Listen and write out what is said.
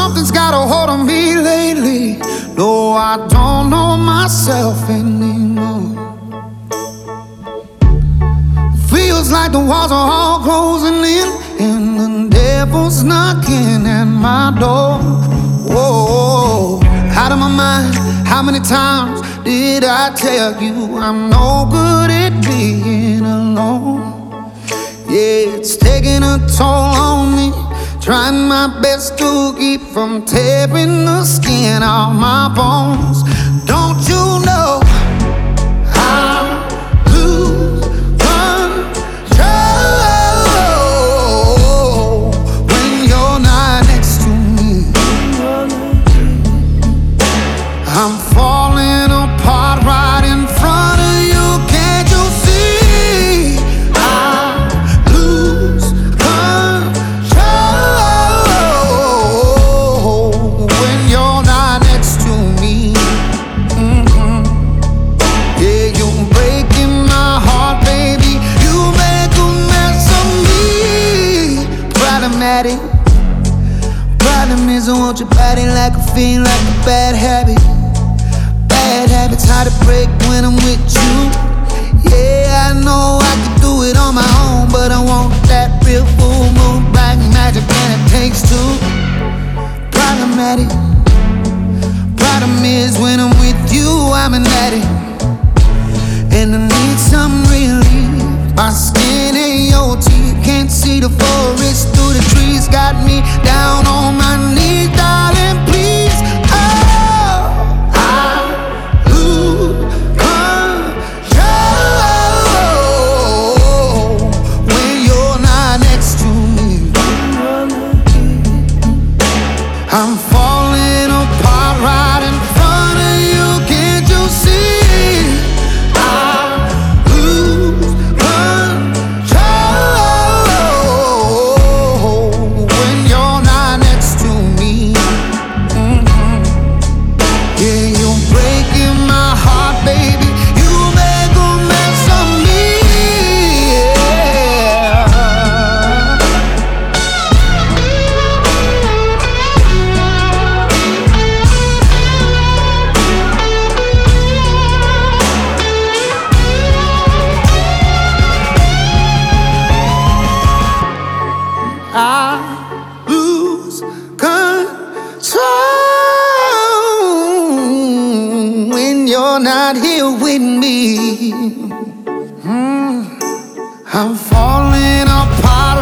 Something's got a hold on me lately. No, I don't know myself anymore. Feels like the walls are all closing in, and the devil's knocking at my door. Whoa, out of my mind. How many times did I tell you I'm no good at being alone? Yeah, it's taking a toll on me. Trying my best to keep from tearing the skin off my bones. Don't you know I lose control when you're not next to me? I'm falling apart right in front of you. Can't you see? I lose control when you're not next to me. Yeah, you're breaking my heart, baby. You make a mess of me. Problematic. Problem is I want your body like a fiend, like a bad habit. Bad habits hard to break when I'm with you. Yeah, I know I can do it on my own, but I want that real full moon black magic, and it takes two. Problematic. Problem is when I'm with you, I'm an addict, and I need some relief. My skin ain't your teeth, can't see the forest through the trees. Got me down on my knees, darling, please. I'm falling apart right in front of you. Can't you see? I lose control when you're not next to me. Yeah, you're breaking my heart, baby. You make a mess of me. I lose control when you're not here with me. I'm falling apart.